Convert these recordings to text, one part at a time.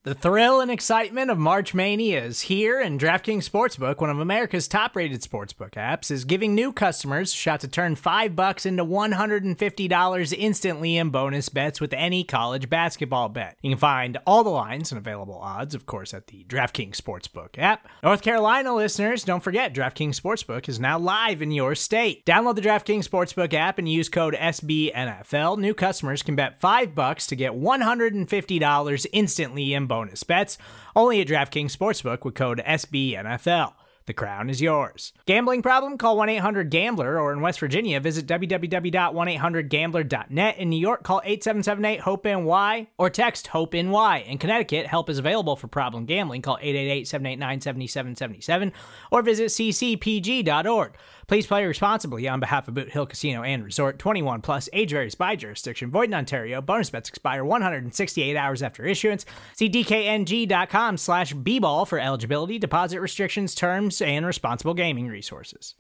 The thrill and excitement of March Mania is here, and DraftKings Sportsbook, one of America's top-rated sportsbook apps, is giving new customers a shot to turn $5 into $150 instantly in bonus bets with any college basketball bet. You can find all the lines and available odds, of course, at the DraftKings Sportsbook app. North Carolina listeners, don't forget, DraftKings Sportsbook is now live in your state. Download the DraftKings Sportsbook app and use code SBNFL. New customers can bet $5 to get $150 instantly in bonus bets, only at DraftKings Sportsbook with code SBNFL. The crown is yours. Gambling problem? Call 1-800-GAMBLER, or in West Virginia, visit www.1800gambler.net. In New York, call 877-8-HOPE-NY or text HOPE-NY. In Connecticut, help is available for problem gambling. Call 888-789-7777 or visit ccpg.org. Please play responsibly on behalf of Boot Hill Casino and Resort. 21 plus, age varies by jurisdiction. Void in Ontario. Bonus bets expire 168 hours after issuance. See dkng.com/bball for eligibility, deposit restrictions, terms, and responsible gaming resources.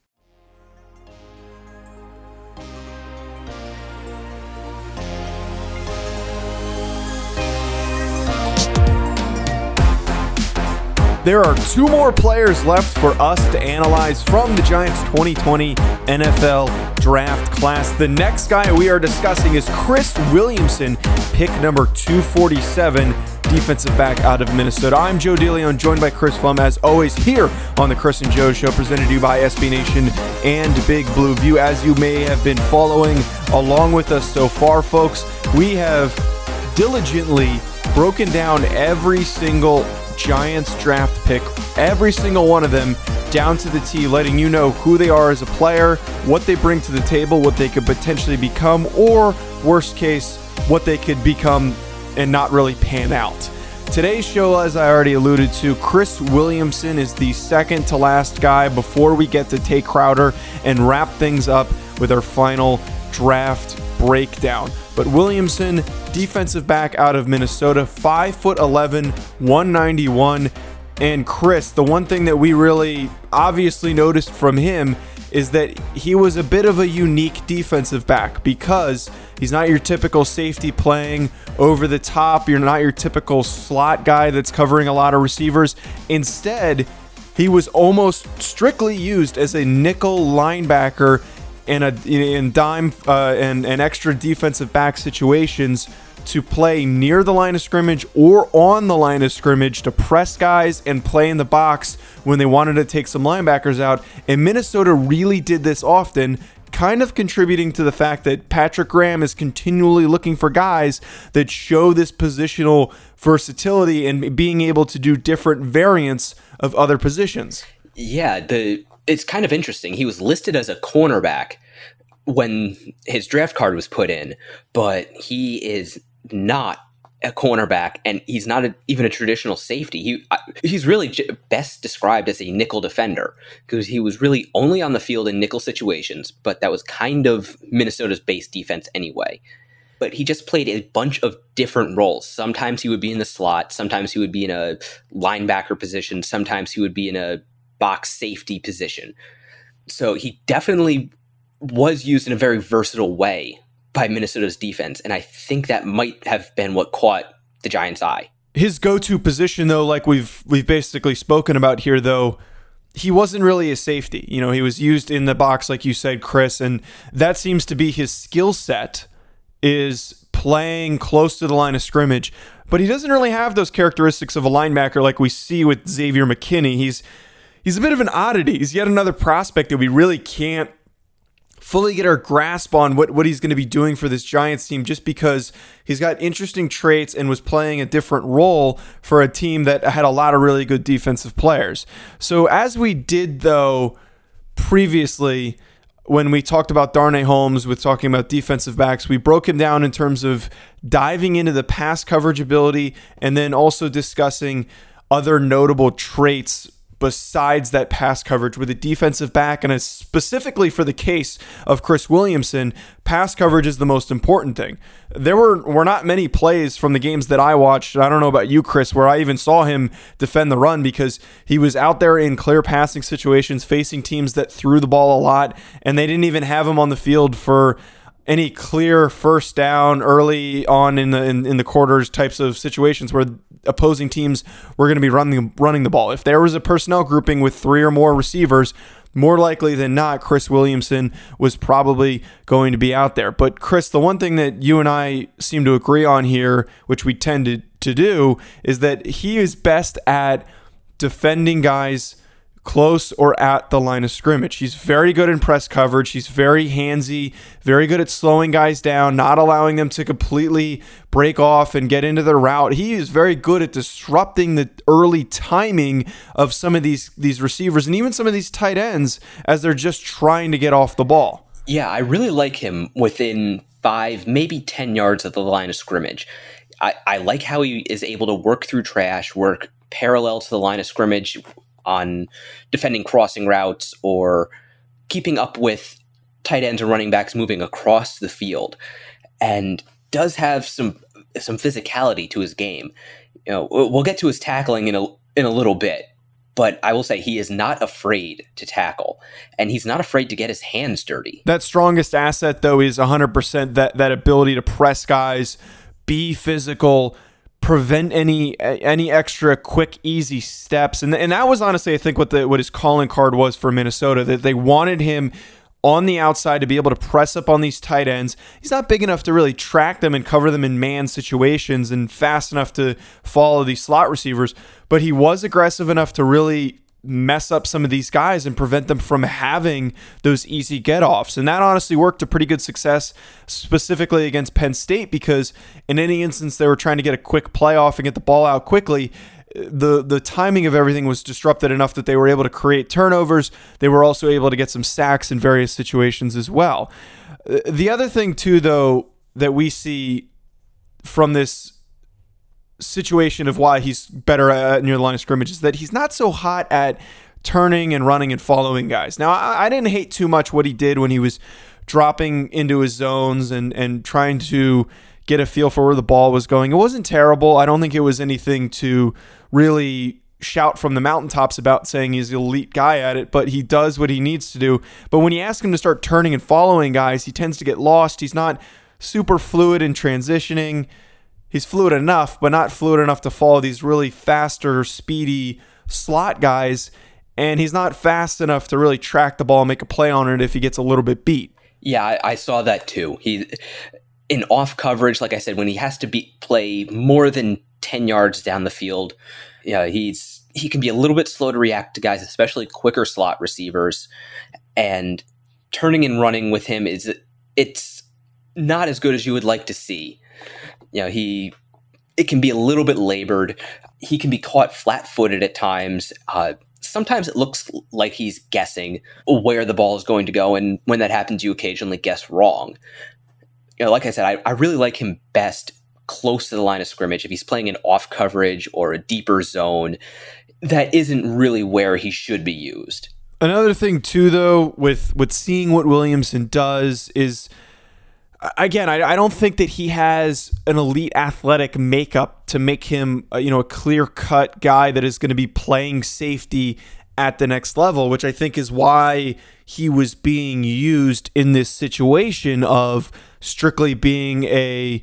There are two more players left for us to analyze from the Giants 2020 NFL Draft class. The next guy we are discussing is Chris Williamson, pick number 247, defensive back out of Minnesota. I'm Joe DeLeon, joined by Chris Pflum, as always, here on the Chris and Joe Show, presented to you by SB Nation and Big Blue View. As you may have been following along with us so far, folks, we have diligently broken down every single Giants draft pick, every single one of them, down to the T, letting you know who they are as a player, what they bring to the table, what they could potentially become, or worst case, what they could become and not really pan out. Today's show, as I already alluded to, Chris Williamson is the second to last guy before we get to Tay Crowder and wrap things up with our final draft breakdown. But Williamson, defensive back out of Minnesota, 5'11", 191. And Chris, the one thing that we really obviously noticed from him is that he was a bit of a unique defensive back, because he's not your typical safety playing over the top. You're not your typical slot guy that's covering a lot of receivers. Instead, he was almost strictly used as a nickel linebacker in dime and extra defensive back situations to play near the line of scrimmage or on the line of scrimmage to press guys and play in the box when they wanted to take some linebackers out. And Minnesota really did this often, kind of contributing to the fact that Patrick Graham is continually looking for guys that show this positional versatility and being able to do different variants of other positions. Yeah, it's kind of interesting. He was listed as a cornerback when his draft card was put in, but he is not a cornerback, and he's not even a traditional safety. He's really best described as a nickel defender, because he was really only on the field in nickel situations, but that was kind of Minnesota's base defense anyway. But he just played a bunch of different roles. Sometimes he would be in the slot, sometimes he would be in a linebacker position, sometimes he would be in a box safety position. So he definitely was used in a very versatile way by Minnesota's defense, and I think that might have been what caught the Giants' eye. His go-to position, though, like we've basically spoken about here, though, he wasn't really a safety. You know, he was used in the box, like you said, Chris, and that seems to be his skill set, is playing close to the line of scrimmage. But he doesn't really have those characteristics of a linebacker like we see with Xavier McKinney. He's a bit of an oddity. He's yet another prospect that we really can't fully get our grasp on what he's going to be doing for this Giants team, just because he's got interesting traits and was playing a different role for a team that had a lot of really good defensive players. So as we did, though, previously, when we talked about Darnay Holmes with talking about defensive backs, we broke him down in terms of diving into the pass coverage ability and then also discussing other notable traits besides that pass coverage with a defensive back. And specifically for the case of Chris Williamson, pass coverage is the most important thing. There were not many plays from the games that I watched, I don't know about you, Chris, where I even saw him defend the run, because he was out there in clear passing situations facing teams that threw the ball a lot, and they didn't even have him on the field for any clear first down early on in the quarters types of situations where opposing teams were going to be running the ball. If there was a personnel grouping with 3 or more receivers, more likely than not, Chris Williamson was probably going to be out there. But Chris, the one thing that you and I seem to agree on here, which we tend to do, is that he is best at defending guys close or at the line of scrimmage. He's very good in press coverage. He's very handsy, very good at slowing guys down, not allowing them to completely break off and get into their route. He is very good at disrupting the early timing of some of these receivers and even some of these tight ends as they're just trying to get off the ball. Yeah, I really like him within 5, maybe 10 yards of the line of scrimmage. I like how he is able to work through trash, work parallel to the line of scrimmage on defending crossing routes or keeping up with tight ends and running backs moving across the field, and does have some physicality to his game. You know, we'll get to his tackling in a little bit, but I will say he is not afraid to tackle, and he's not afraid to get his hands dirty. That strongest asset, though, is 100% that ability to press guys, be physical, prevent any extra quick, easy steps. And that was honestly, I think, what his calling card was for Minnesota, that they wanted him on the outside to be able to press up on these tight ends. He's not big enough to really track them and cover them in man situations and fast enough to follow these slot receivers, but he was aggressive enough to really mess up some of these guys and prevent them from having those easy get-offs. And that honestly worked to pretty good success, specifically against Penn State, because in any instance they were trying to get a quick playoff and get the ball out quickly, the timing of everything was disrupted enough that they were able to create turnovers. They were also able to get some sacks in various situations as well. The other thing, too, though, that we see from this situation of why he's better at near the line of scrimmage is that he's not so hot at turning and running and following guys. Now, I didn't hate too much what he did when he was dropping into his zones and trying to get a feel for where the ball was going. It wasn't terrible. I don't think it was anything to really shout from the mountaintops about, saying he's an elite guy at it, but he does what he needs to do. But when you ask him to start turning and following guys, he tends to get lost. He's not super fluid in transitioning. He's fluid enough, but not fluid enough to follow these really faster, speedy slot guys. And he's not fast enough to really track the ball and make a play on it if he gets a little bit beat. Yeah, I saw that too. He, in off coverage, like I said, when he has to play more than 10 yards down the field, yeah, he can be a little bit slow to react to guys, especially quicker slot receivers. And turning and running with him it's not as good as you would like to see. You know, it can be a little bit labored. He can be caught flat-footed at times. Sometimes it looks like he's guessing where the ball is going to go, and when that happens, you occasionally guess wrong. You know, like I said, I really like him best close to the line of scrimmage. If he's playing an off coverage or a deeper zone, that isn't really where he should be used. Another thing, too, though, with seeing what Williamson does is, again, I don't think that he has an elite athletic makeup to make him, a clear-cut guy that is going to be playing safety at the next level, which I think is why he was being used in this situation of strictly being a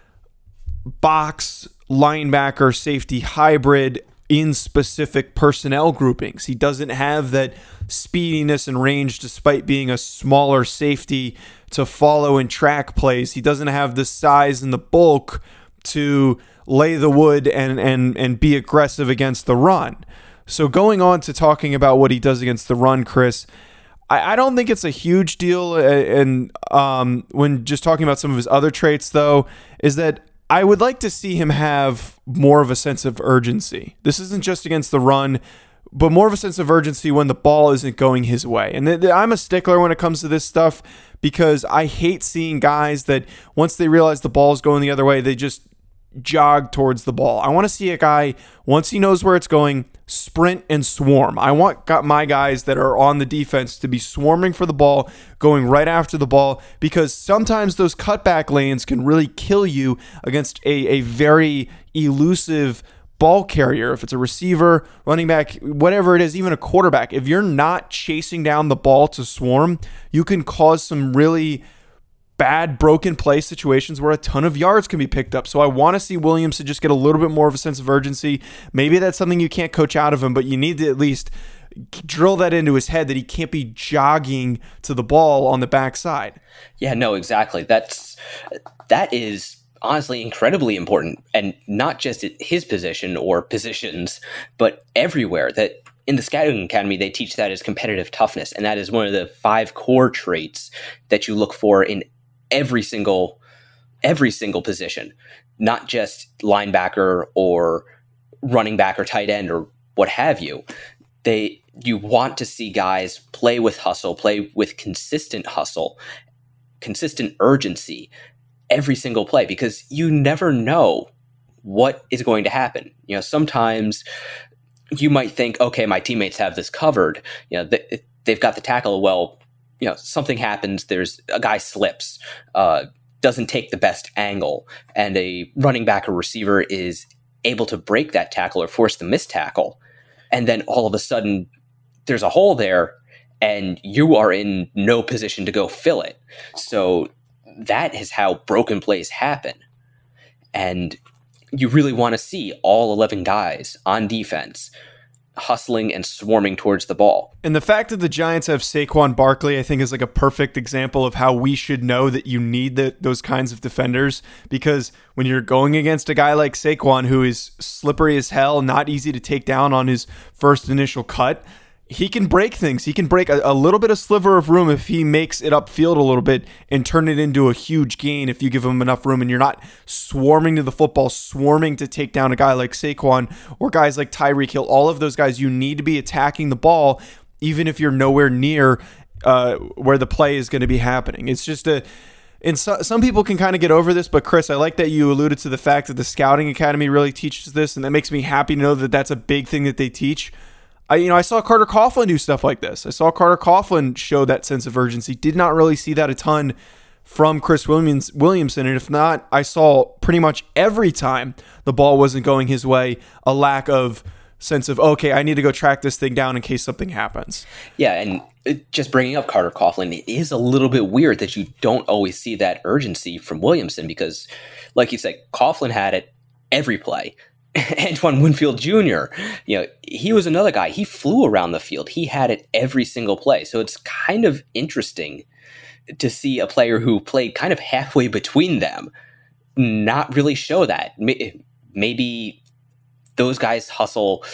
box linebacker safety hybrid in specific personnel groupings. He doesn't have that speediness and range despite being a smaller safety to follow and track plays. He doesn't have the size and the bulk to lay the wood and be aggressive against the run. So going on to talking about what he does against the run, Chris, I don't think it's a huge deal. And when just talking about some of his other traits, though, is that I would like to see him have more of a sense of urgency. This isn't just against the run, but more of a sense of urgency when the ball isn't going his way. And I'm a stickler when it comes to this stuff because I hate seeing guys that once they realize the ball is going the other way, they just jog towards the ball. I want to see a guy, once he knows where it's going, sprint and swarm. I want my guys that are on the defense to be swarming for the ball, going right after the ball, because sometimes those cutback lanes can really kill you against a very elusive ball carrier. If it's a receiver, running back, whatever it is, even a quarterback, if you're not chasing down the ball to swarm, you can cause some really bad broken play situations where a ton of yards can be picked up. So I want to see Williamson just get a little bit more of a sense of urgency. Maybe that's something you can't coach out of him, but you need to at least drill that into his head that he can't be jogging to the ball on the backside. Yeah, no, exactly. That is honestly incredibly important, and not just at his position or positions, but everywhere. That in the Scouting Academy, they teach that as competitive toughness, and that is one of the 5 core traits that you look for in every single position, not just linebacker or running back or tight end or what have you. You want to see guys play with hustle, play with consistent hustle, consistent urgency every single play, because you never know what is going to happen. Sometimes you might think, okay, my teammates have this covered. They've got the tackle. Well, something happens. There's a guy slips, doesn't take the best angle, and a running back or receiver is able to break that tackle or force the missed tackle. And then all of a sudden there's a hole there and you are in no position to go fill it. So that is how broken plays happen. And you really want to see all 11 guys on defense hustling and swarming towards the ball. And the fact that the Giants have Saquon Barkley, I think, is like a perfect example of how we should know that you need those kinds of defenders, because when you're going against a guy like Saquon, who is slippery as hell, not easy to take down on his first initial cut, he can break things. He can break a little bit of sliver of room if he makes it upfield a little bit and turn it into a huge gain if you give him enough room and you're not swarming to the football, swarming to take down a guy like Saquon or guys like Tyreek Hill. All of those guys, you need to be attacking the ball even if you're nowhere near where the play is going to be happening. It's just and some people can kind of get over this, but Chris, I like that you alluded to the fact that the Scouting Academy really teaches this, and that makes me happy to know that that's a big thing that they teach. I saw Carter Coughlin do stuff like this. I saw Carter Coughlin show that sense of urgency. Did not really see that a ton from Chris Williamson. And if not, I saw pretty much every time the ball wasn't going his way, a lack of sense of, okay, I need to go track this thing down in case something happens. Yeah, and just bringing up Carter Coughlin, it is a little bit weird that you don't always see that urgency from Williamson, because, like you said, Coughlin had it every play. Antoine Winfield Jr., he was another guy. He flew around the field. He had it every single play. So it's kind of interesting to see a player who played kind of halfway between them not really show that. Maybe those guys' hustle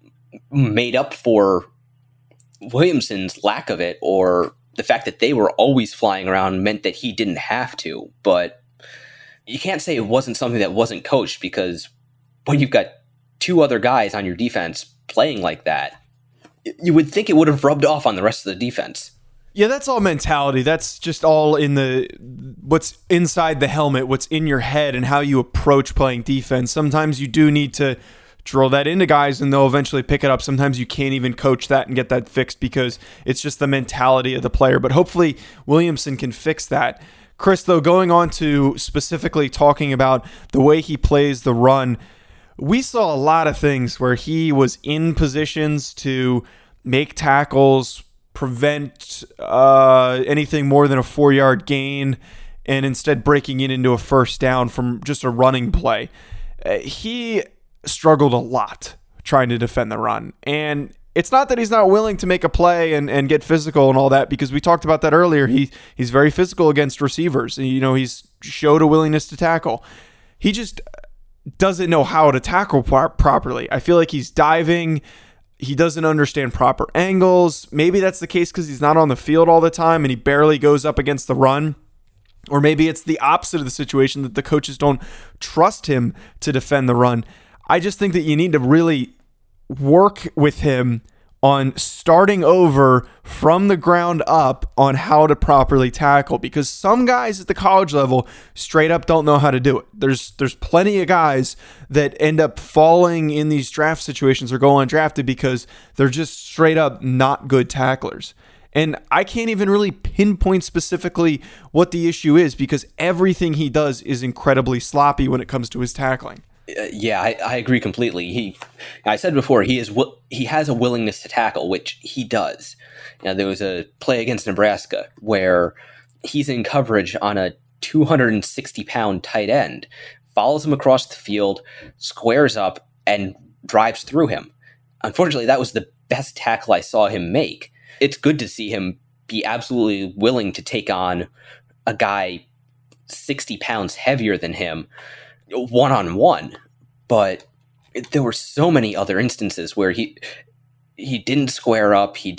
made up for Williamson's lack of it, or the fact that they were always flying around meant that he didn't have to. But you can't say it wasn't something that wasn't coached, because when you've got 2 other guys on your defense playing like that, you would think it would have rubbed off on the rest of the defense. Yeah, that's all mentality. That's just all in what's inside the helmet, what's in your head, and how you approach playing defense. Sometimes you do need to drill that into guys and they'll eventually pick it up. Sometimes you can't even coach that and get that fixed because it's just the mentality of the player. But hopefully Williamson can fix that. Chris, though, going on to specifically talking about the way he plays the run, we saw a lot of things where he was in positions to make tackles, prevent anything more than a 4-yard gain, and instead breaking it into a first down from just a running play. He struggled a lot trying to defend the run. And it's not that he's not willing to make a play and get physical and all that, because we talked about that earlier. He's very physical against receivers. He's showed a willingness to tackle. He just doesn't know how to tackle properly. I feel like he's diving. He doesn't understand proper angles. Maybe that's the case because he's not on the field all the time and he barely goes up against the run. Or maybe it's the opposite of the situation, that the coaches don't trust him to defend the run. I just think that you need to really work with him on starting over from the ground up on how to properly tackle, because some guys at the college level straight up don't know how to do it. There's plenty of guys that end up falling in these draft situations or go undrafted because they're just straight up not good tacklers. And I can't even really pinpoint specifically what the issue is, because everything he does is incredibly sloppy when it comes to his tackling. Yeah, I agree completely. I said before, he has a willingness to tackle, which he does. There was a play against Nebraska where he's in coverage on a 260-pound tight end, follows him across the field, squares up, and drives through him. Unfortunately, that was the best tackle I saw him make. It's good to see him be absolutely willing to take on a guy 60 pounds heavier than him one-on-one. But there were so many other instances where he didn't square up. He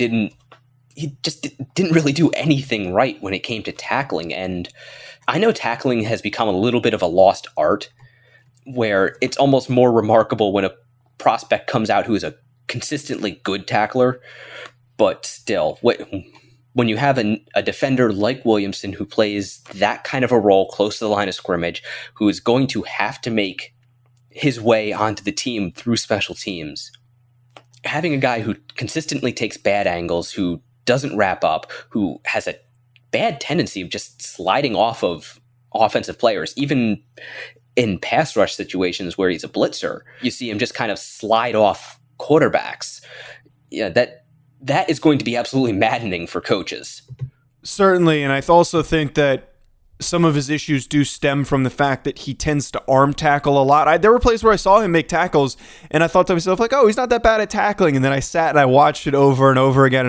just didn't really do anything right when it came to tackling. And I know tackling has become a little bit of a lost art, where it's almost more remarkable when a prospect comes out who is a consistently good tackler. But still, when you have a defender like Williamson who plays that kind of a role close to the line of scrimmage, who is going to have to make his way onto the team through special teams, having a guy who consistently takes bad angles, who doesn't wrap up, who has a bad tendency of just sliding off of offensive players, even in pass rush situations where he's a blitzer, you see him just kind of slide off quarterbacks. Yeah, that is going to be absolutely maddening for coaches. Certainly, and I also think that some of his issues do stem from the fact that he tends to arm tackle a lot. There were plays where I saw him make tackles, and I thought to myself, like, oh, he's not that bad at tackling. And then I sat and I watched it over and over again,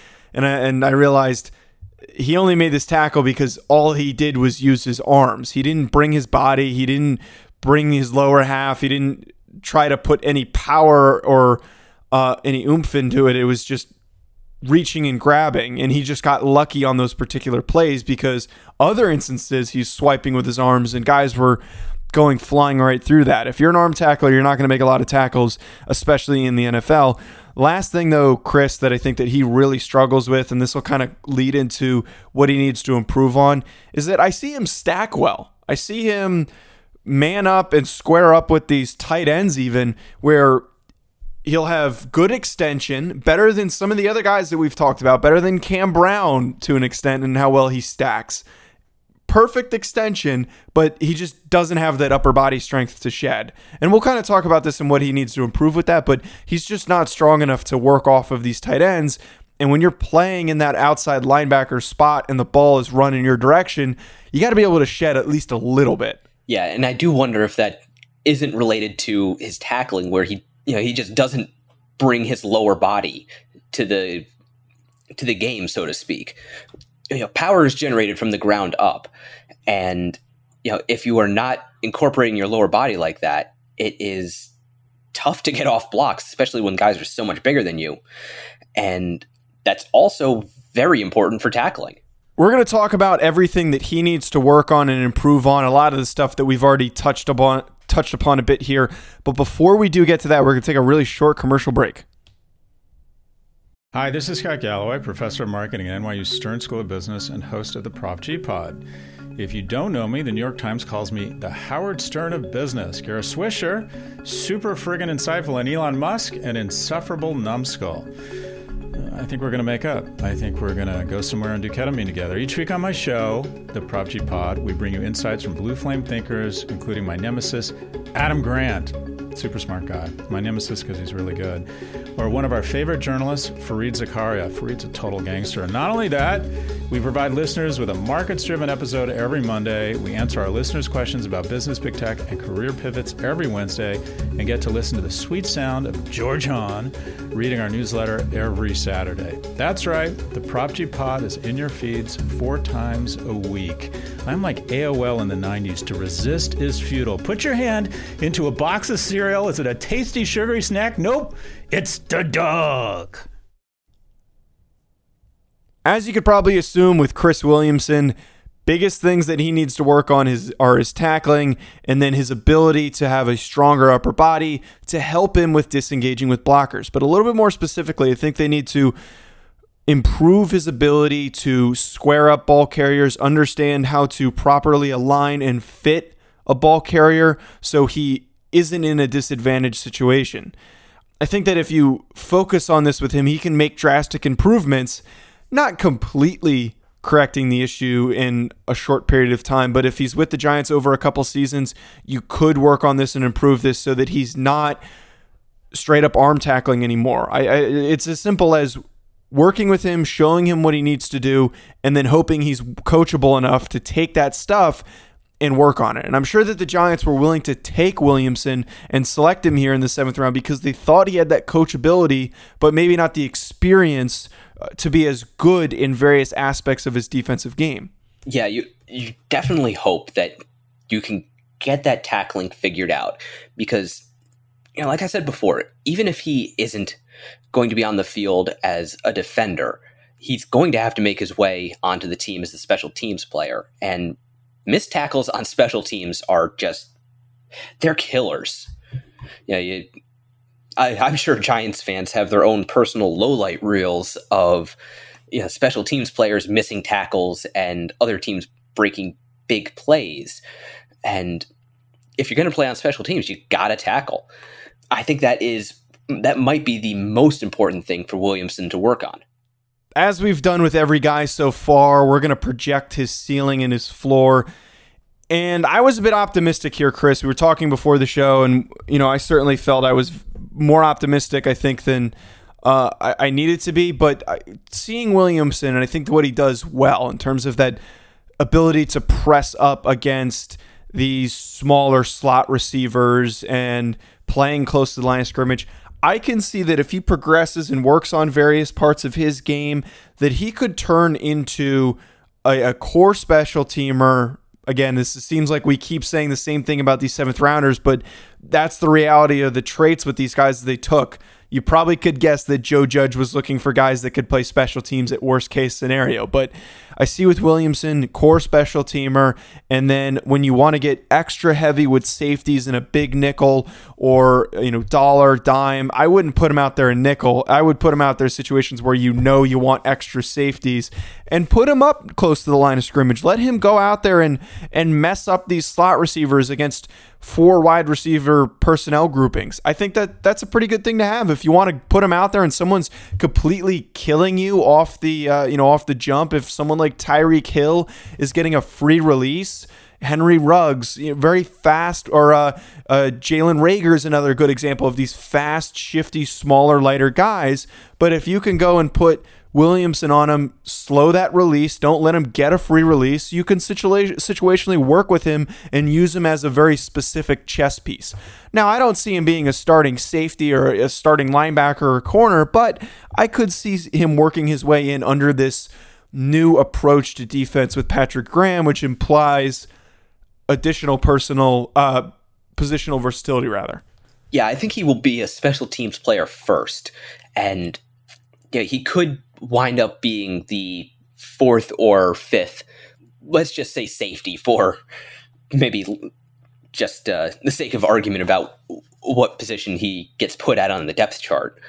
and I realized he only made this tackle because all he did was use his arms. He didn't bring his body. He didn't bring his lower half. He didn't try to put any power or any oomph into it. It was just reaching and grabbing, and he just got lucky on those particular plays because other instances he's swiping with his arms and guys were going flying right through that. If you're an arm tackler, you're not going to make a lot of tackles, especially in the NFL. Last thing though, Chris, that I think that he really struggles with, and this will kind of lead into what he needs to improve on, is that I see him stack well. I see him man up and square up with these tight ends even, where he'll have good extension, better than some of the other guys that we've talked about, better than Cam Brown to an extent and how well he stacks. Perfect extension, but he just doesn't have that upper body strength to shed. And we'll kind of talk about this and what he needs to improve with that, but he's just not strong enough to work off of these tight ends. And when you're playing in that outside linebacker spot and the ball is run in your direction, you got to be able to shed at least a little bit. Yeah, and I do wonder if that isn't related to his tackling, where he just doesn't bring his lower body to the game, so to speak. Power is generated from the ground up, and if you are not incorporating your lower body like that, it is tough to get off blocks, especially when guys are so much bigger than you. And that's also very important for tackling. We're going to talk about everything that he needs to work on and improve on, a lot of the stuff that we've already touched upon a bit here. But before we do get to that, we're going to take a really short commercial break. Hi, this is Scott Galloway, professor of marketing at NYU Stern School of Business and host of the Prop G Pod. If you don't know me, the New York Times calls me the Howard Stern of business. Kara Swisher, super friggin' insightful, and Elon Musk, an insufferable numbskull. I think we're going to make up. I think we're going to go somewhere and do ketamine together. Each week on my show, the Prop G Pod, we bring you insights from blue flame thinkers, including my nemesis, Adam Grant. Super smart guy. My nemesis because he's really good. Or one of our favorite journalists, Fareed Zakaria. Fareed's a total gangster. And not only that, we provide listeners with a markets-driven episode every Monday. We answer our listeners' questions about business, big tech, and career pivots every Wednesday, and get to listen to the sweet sound of George Hahn reading our newsletter every Saturday. That's right. The Prop G Pod is in your feeds 4 times a week. I'm like AOL in the 90s. To resist is futile. Put your hand into a box of cereal. Is it a tasty, sugary snack? Nope. It's the dog. As you could probably assume with Chris Williamson, biggest things that he needs to work on are his tackling and then his ability to have a stronger upper body to help him with disengaging with blockers. But a little bit more specifically, I think they need to improve his ability to square up ball carriers, understand how to properly align and fit a ball carrier so he isn't in a disadvantaged situation. I think that if you focus on this with him, he can make drastic improvements, not completely correcting the issue in a short period of time, but if he's with the Giants over a couple seasons, you could work on this and improve this so that he's not straight up arm tackling anymore. It's as simple as working with him, showing him what he needs to do, and then hoping he's coachable enough to take that stuff and work on it. And I'm sure that the Giants were willing to take Williamson and select him here in the 7th round because they thought he had that coachability, but maybe not the experience to be as good in various aspects of his defensive game. Yeah, you definitely hope that you can get that tackling figured out because, like I said before, even if he isn't going to be on the field as a defender, he's going to have to make his way onto the team as a special teams player. And missed tackles on special teams are they're killers. I'm sure Giants fans have their own personal lowlight reels of special teams players missing tackles and other teams breaking big plays. And if you're going to play on special teams, you got to tackle. I think that might be the most important thing for Williamson to work on. As we've done with every guy so far, we're going to project his ceiling and his floor. And I was a bit optimistic here, Chris. We were talking before the show, and I certainly felt I was more optimistic, I think, than I needed to be. But seeing Williamson, and I think what he does well in terms of that ability to press up against these smaller slot receivers and playing close to the line of scrimmage, I can see that if he progresses and works on various parts of his game, that he could turn into a core special teamer. Again, this seems like we keep saying the same thing about these 7th rounders, but that's the reality of the traits with these guys that they took. You probably could guess that Joe Judge was looking for guys that could play special teams at worst case scenario. But I see with Williamson, core special teamer, and then when you want to get extra heavy with safeties in a big nickel or dollar, dime, I wouldn't put him out there in nickel. I would put him out there in situations where you want extra safeties and put him up close to the line of scrimmage. Let him go out there and mess up these slot receivers against 4 wide receiver personnel groupings. I think that's a pretty good thing to have if you want to put him out there and someone's completely killing you off the off the jump. If someone like Tyreek Hill is getting a free release, Henry Ruggs, very fast, or Jalen Reagor is another good example of these fast, shifty, smaller, lighter guys. But if you can go and put Williamson on him, slow that release, don't let him get a free release, you can situationally work with him and use him as a very specific chess piece. Now, I don't see him being a starting safety or a starting linebacker or corner, but I could see him working his way in under this new approach to defense with Patrick Graham, which implies additional positional versatility, rather. Yeah, I think he will be a special teams player first, and he could wind up being the 4th or 5th, let's just say safety, for maybe just the sake of argument about what position he gets put at on the depth chart.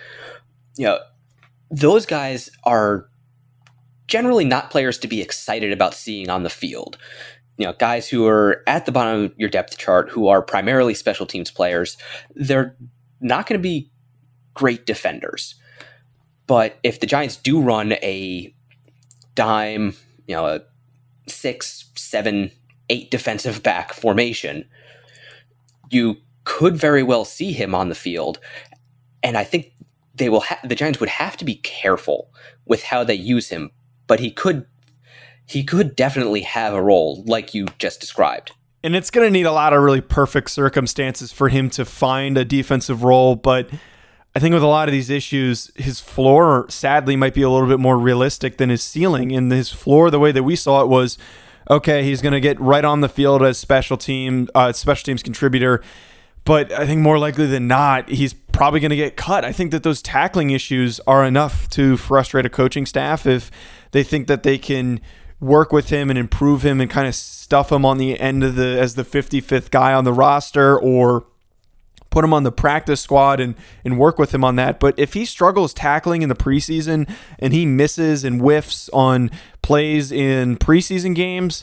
Those guys are generally not players to be excited about seeing on the field. Guys who are at the bottom of your depth chart, who are primarily special teams players, they're not going to be great defenders. But if the Giants do run a dime, a 6, 7, 8 defensive back formation, you could very well see him on the field. And I think the Giants would have to be careful with how they use him. But he could definitely have a role like you just described. And it's going to need a lot of really perfect circumstances for him to find a defensive role. But I think with a lot of these issues, his floor, sadly, might be a little bit more realistic than his ceiling. And his floor, the way that we saw it, was, okay, he's going to get right on the field as special teams contributor. But I think more likely than not, he's probably going to get cut. I think that those tackling issues are enough to frustrate a coaching staff if they think that they can work with him and improve him and kind of stuff him on the end of as the 55th guy on the roster, or put him on the practice squad and work with him on that. But if he struggles tackling in the preseason and he misses and whiffs on plays in preseason games,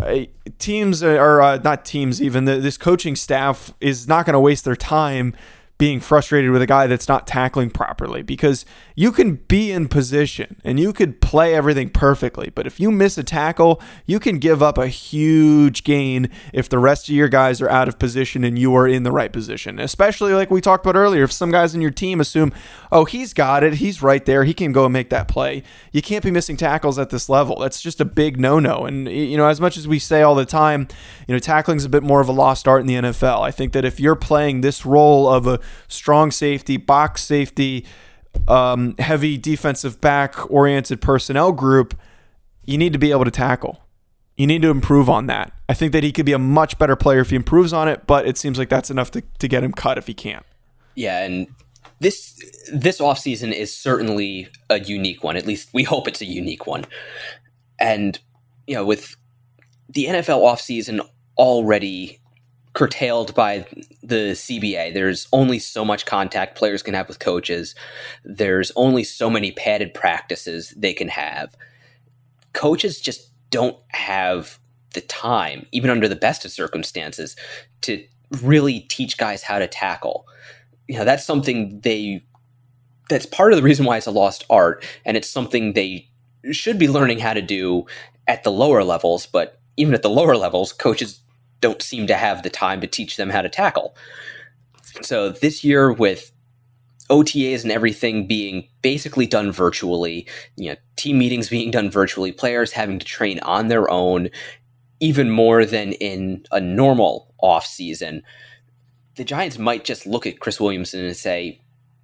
this coaching staff is not going to waste their time being frustrated with a guy that's not tackling properly, because you can be in position and you could play everything perfectly, but if you miss a tackle, you can give up a huge gain if the rest of your guys are out of position and you are in the right position. Especially like we talked about earlier, if some guys in your team assume, oh, he's got it, he's right there, he can go and make that play. You can't be missing tackles at this level. That's just a big no-no. And, as much as we say all the time, tackling is a bit more of a lost art in the NFL. I think that if you're playing this role of a strong safety, box safety, heavy defensive back oriented personnel group, you need to be able to tackle. You need to improve on that. I think that he could be a much better player if he improves on it, but it seems like that's enough to get him cut if he can't. Yeah, and this offseason is certainly a unique one. At least we hope it's a unique one. And, with the NFL offseason already curtailed by the CBA, there's only so much contact players can have with coaches. There's only so many padded practices they can have. Coaches just don't have the time, even under the best of circumstances, to really teach guys how to tackle. That's something that's part of the reason why it's a lost art, and it's something they should be learning how to do at the lower levels, but even at the lower levels, coaches don't seem to have the time to teach them how to tackle. So this year, with OTAs and everything being basically done virtually, team meetings being done virtually, players having to train on their own even more than in a normal off season, the Giants might just look at Chris Williamson and say,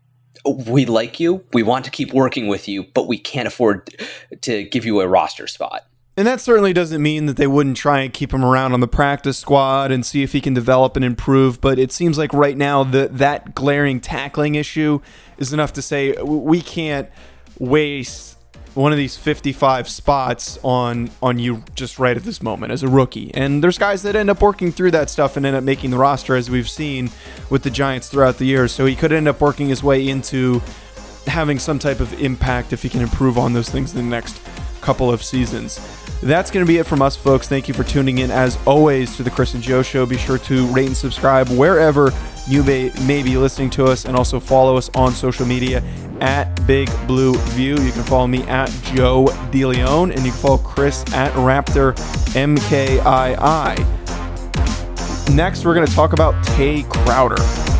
we like you, we want to keep working with you, but we can't afford to give you a roster spot. And that certainly doesn't mean that they wouldn't try and keep him around on the practice squad and see if he can develop and improve. But it seems like right now that glaring tackling issue is enough to say we can't waste one of these 55 spots on you just right at this moment as a rookie. And there's guys that end up working through that stuff and end up making the roster, as we've seen with the Giants throughout the years. So he could end up working his way into having some type of impact if he can improve on those things in the next couple of seasons. That's going to be it from us, folks. Thank you for tuning in, as always, to the Chris and Joe Show. Be sure to rate and subscribe wherever you may be listening to us, and also follow us on social media at Big Blue View. You can follow me at Joe DeLeon, and you can follow Chris at Raptor MKII. Next, we're going to talk about Tay Crowder.